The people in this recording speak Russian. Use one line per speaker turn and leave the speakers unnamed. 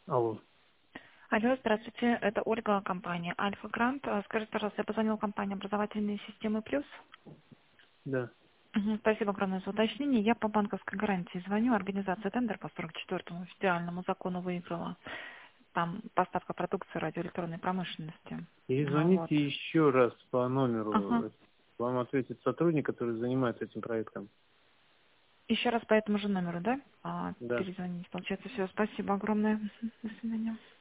Алло.
Алло, здравствуйте, это Ольга, компания Альфа Грант. Скажите, пожалуйста, я позвонила компании «Образовательные системы Плюс».
Да.
Спасибо огромное за уточнение. Я по банковской гарантии звоню. Организация тендер по 44-му федеральному закону выиграла. Там поставка продукции радиоэлектронной промышленности. Вот.
Перезвоните еще раз по
Ага.
номеру. Вам ответит сотрудник, который занимается этим проектом.
Еще раз по этому же номеру, да?
Да.
Перезвонить. Получается, все. Спасибо огромное. До свидания.